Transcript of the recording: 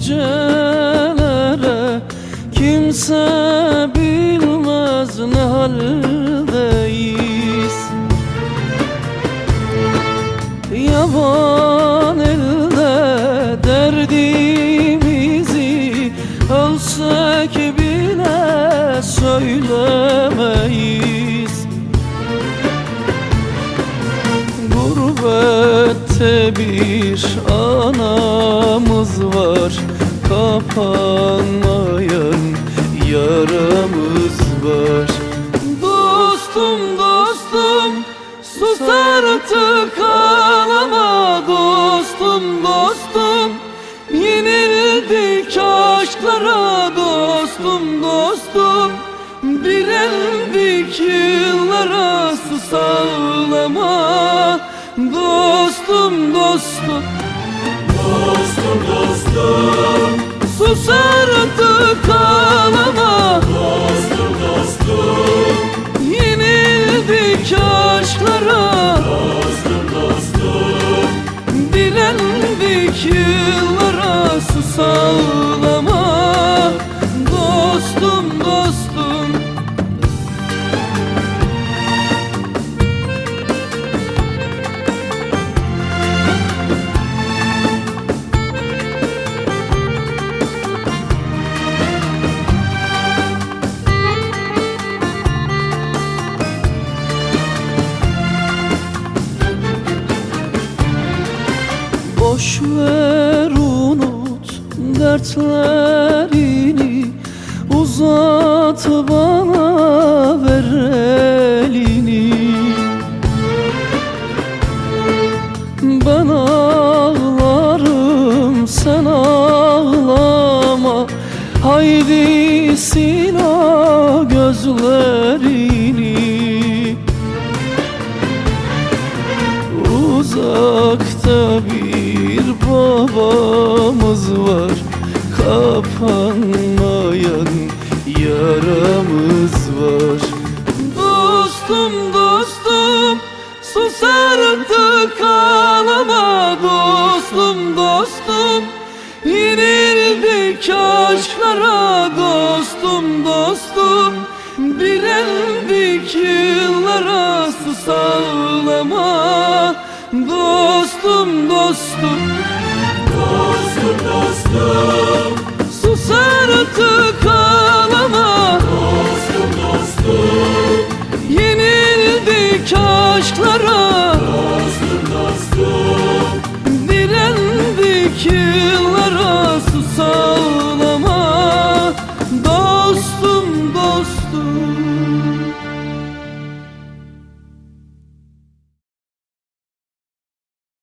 gecelere kimse bilmez ne haldeyiz. Yaban elde derdimizi ölsek bile söylemeyiz. Gurbette bir anamız var, kapanmayan yaramız var. Dostum dostum sus artık ağlama, dostum dostum yenildik aşklara, dostum dostum direndik yıllara. Sus ağlama dostum dostum, Dostum dostum, sus artık ağlama, dostum dostum, yenildik aşklara, dostum dostum, direndik yıllara. Sus ağlama dostum dostum. Boş ver unut dertlerini, uzat bana ver elini. Ben ağlarım sen ağlama, haydi sil o gözlerini. Uzakta bir babamız var, kapanmayan yaramız var. Dostum dostum sus artık ağlama, dostum dostum yenildik aşklara, dostum dostum direndik yıllara. Sus ağlama dostum dostum, dostum dostum.